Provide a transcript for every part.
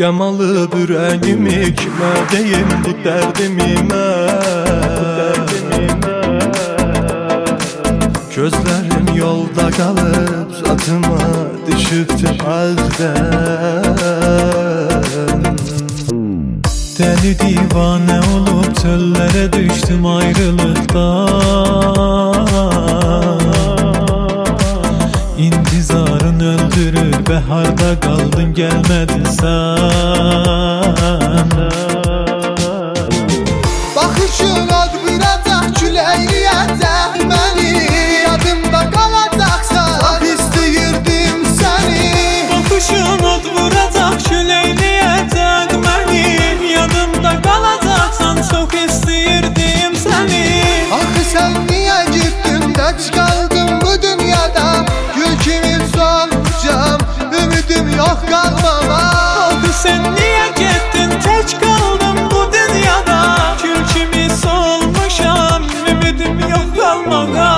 Qəm alıb ürəyimi, kimə deyim bu dərdimi mən? Gözlərim yolda qalıb, saçıma düşübdü ağdan. Deli divane olup çöllere düştüm ayrılıktan. İntizarın öldürür, beharda kaldın gelmedin sen. Bakışın ad vuracaq küləyiyyətək məni, yadımda qalacaqsan, çox istəyirdim səni. Bakışın ad vuracaq küləyiyyətək məni, yadımda qalacaqsan, çox istəyirdim səni. Axı sən niyə gittin də çıxaldın bu dünyada, gül kimi solacam, ümidim yox qalmama. Axı sən niyə getdin, tək qaldım bu dünyada, gül kimi solmuşam, ümidim yox qalmağa.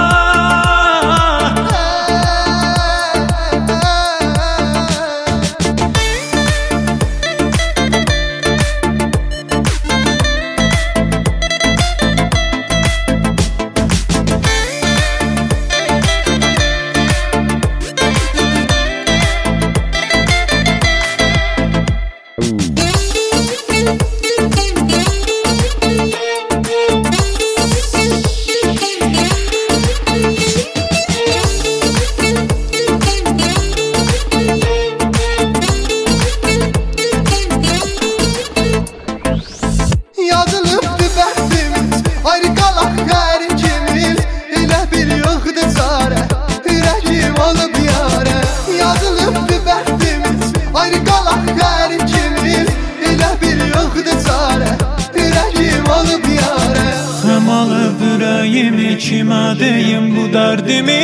Yazılıbdı bəxtimiz, ayrı qalaq hər ikimiz. Elə bir yoxdur çarə, ürəkim olub yarə. Yazılıbdı bəxtimiz, ayrı qalaq hər ikimiz. Elə bir yoxdur çarə, ürəkim olub yarə. Qəm alıb ürəyimi, kimə deyim bu dərdimi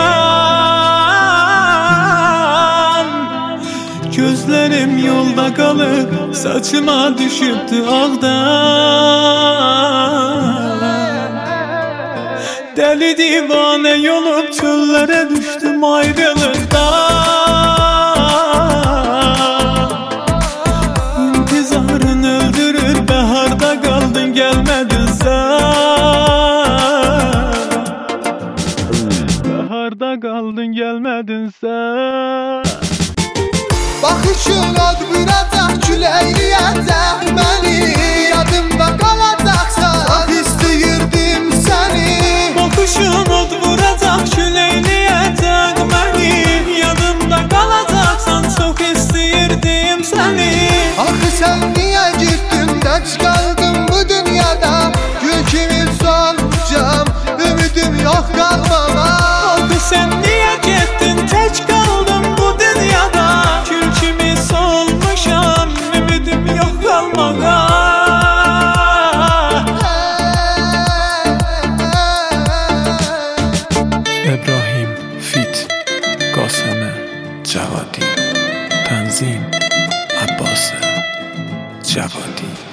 mən? Gözlərim yolda qalıb, saçıma düşübdü ağdan. Deli divane yolup çöllərə düşdüm ayrılıqdan. İntizarın öldürür, beharda qaldın gəlmədin sən. Beharda qaldın gəlmədin sən. Baxışın ad vuracaq küləyiyyətək məni, yadımda qalacaqsan, çox istəyirdim səni. Bakışın od vuracaq küləyiyyətək məni, yadımda qalacaqsan, çox istəyirdim səni. Axı sən niyə gittin də çıxaldın bu dünyada, gül kimi solacam, ümidim yox qalmama. Axı sən niyə getdin, tək qaldım bu dünyada, gül kimi solmuşam, ümidim yox qalmağa. ابراهیم فیت قاسم جوادی تنظیم عباس جوادی